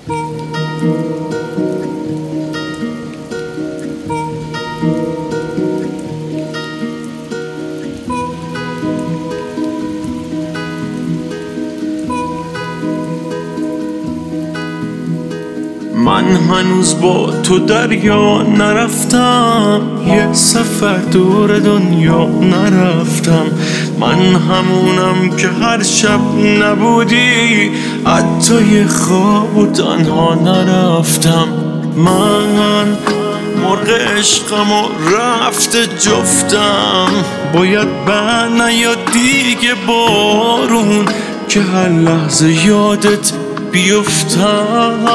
من هنوز با تو دریا نرفتم، یه سفر دور دنیا نرفتم. من همونم که هر شب نبودی حتی یه خواب و تنها نرفتم. من مرغ عشقم و رفته جفتم، باید بر نیاد دیگه بارون که هر لحظه یادت بیفتم.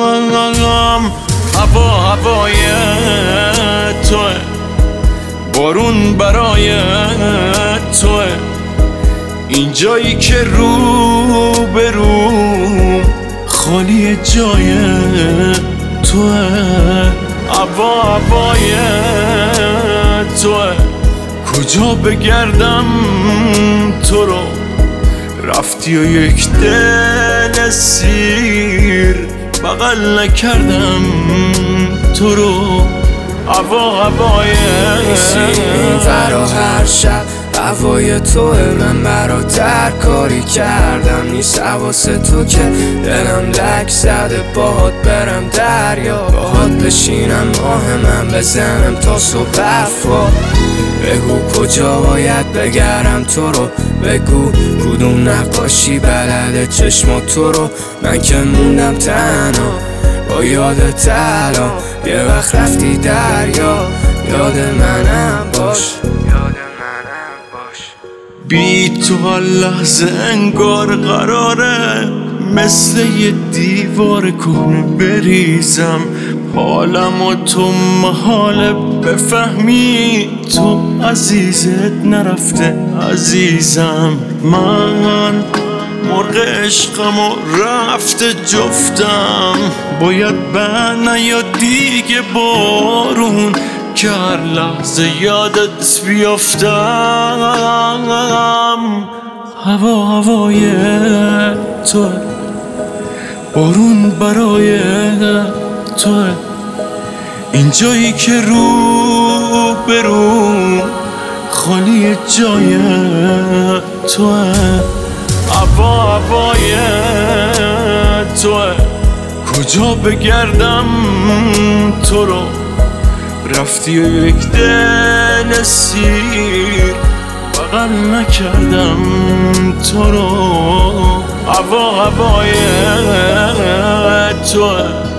هوای توه، بارون برای توه، این جایی که رو به رو خالی جای توه. هوای توه، کجا بگردم تو رو، رفتی و یک دل سیر بغل نکردم تو رو. هوای فرا هر شب هوای توه، من برات هر کاری کردم نیست حواس تو که دلم لک زده باهات برم دریا، باهات بشینم ماه من بزنم تا صبح حرفا. بگو کجا باید بگردم تو رو، بگو کدوم نقاشی بلده چشم تو رو. من که موندم تنها با یادت الان، یه وقت رفتی دریا یاد منم باش. بی تو هر لحظه انگار قراره مثل یه دیوار کهنه بریزم. حالم و تو محاله بفهمی، تو عزیزت نرفته عزیزم. من مرغ عشقم و رفته جفتم، باید بر نیاد دیگه بارون که هر لحظه یادت بیافتم. هوای تو، بارون برای تو، این جایی که رو به رو خالی جای تو. هوای تو، کجا بگردم تو رو، رفتی و یک دل سیر بغل نکردم تو رو. هوای تو